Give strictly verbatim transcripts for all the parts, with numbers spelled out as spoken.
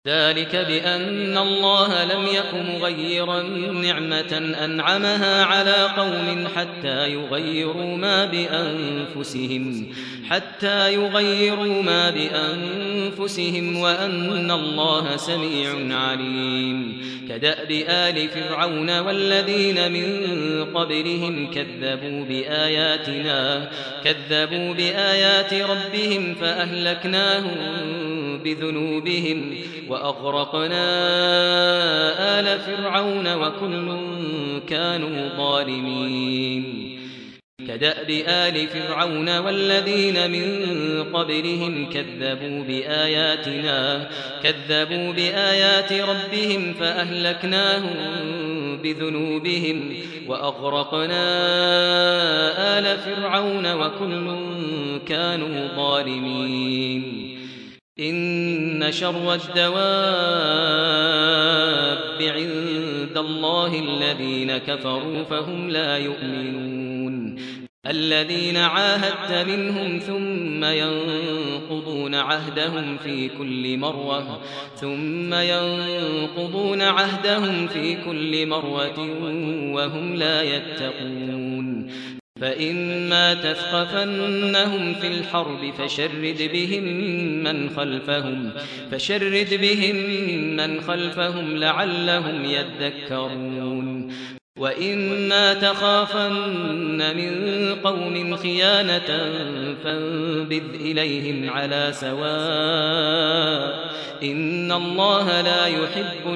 ذلك بأن الله لم يك مغيرا نعمة أنعمها على قوم حتى يغيروا ما بأنفسهم حتى يغيروا ما بأنفسهم وأن الله سميع عليم. كدأب آل فرعون والذين من قبلهم كذبوا بآياتنا كذبوا بآيات ربهم فأهلكناهم بذنوبهم وأغرقنا آل فرعون وكل كانوا ظالمين. كدأب آل فرعون والذين من قبلهم كذبوا بآياتنا كذبوا بآيات ربهم فأهلكناهم بذنوبهم وأغرقنا آل فرعون وكل كانوا ظالمين. إن شر الدواب عند الله الذين كفروا فهم لا يؤمنون. الذين عاهدت منهم ثم ينقضون عهدهم في كل مرة ثم ينقضون عهدهم في كل مرة وهم لا يتقون. فإما تثقفنهم في الحرب فشرد بهم من خلفهم فشرد بهم من خلفهم لعلهم يذكرون. وإما تخافن من قوم خيانة فانبذ إليهم على سواء إن الله لا يحب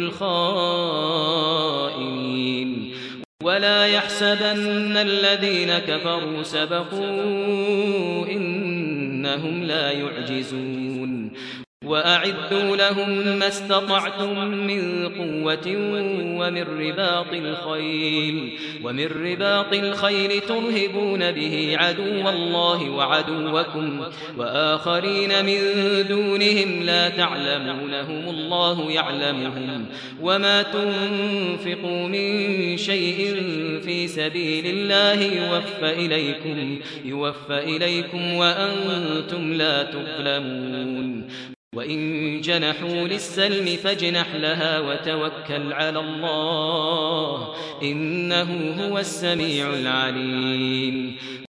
الخائنين. ولا يحسبن الذين كفروا سبقوا إنهم لا يعجزون. وأعدوا لهم ما استطعتم من قوة ومن رباط الخيل ومن رباط الخيل ترهبون به عدو الله وعدوكم وآخرين من دونهم لا تعلمونهم الله يعلمهم. وما تنفقوا من شيء في سبيل الله يوفى إليكم يوفى إليكم وأنتم لا تظلمون. وإن جنحوا للسلم فاجنح لها وتوكل على الله إنه هو السميع العليم.